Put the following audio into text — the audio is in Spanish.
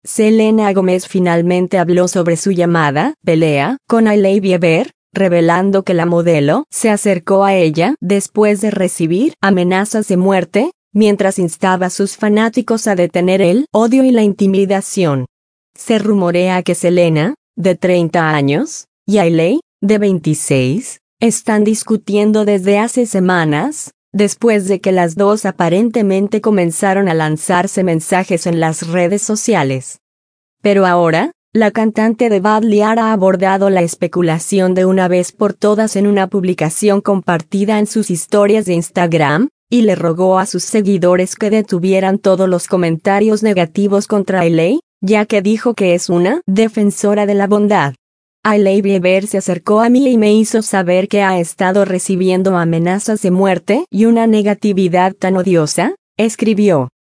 Selena Gomez finalmente habló sobre su llamada pelea con Hailey Bieber, revelando que la modelo se acercó a ella después de recibir amenazas de muerte, mientras instaba a sus fanáticos a detener el odio y la intimidación. Se rumorea que Selena, de 30 años, y Hailey, de 26, están discutiendo desde hace semanas, después de que las dos aparentemente comenzaron a lanzarse mensajes en las redes sociales. Pero ahora, la cantante de Bad Liar ha abordado la especulación de una vez por todas en una publicación compartida en sus historias de Instagram, y le rogó a sus seguidores que detuvieran todos los comentarios negativos contra Hailey, ya que dijo que es una defensora de la bondad. Hailey Bieber se acercó a mí y me hizo saber que ha estado recibiendo amenazas de muerte y una negatividad tan odiosa, escribió.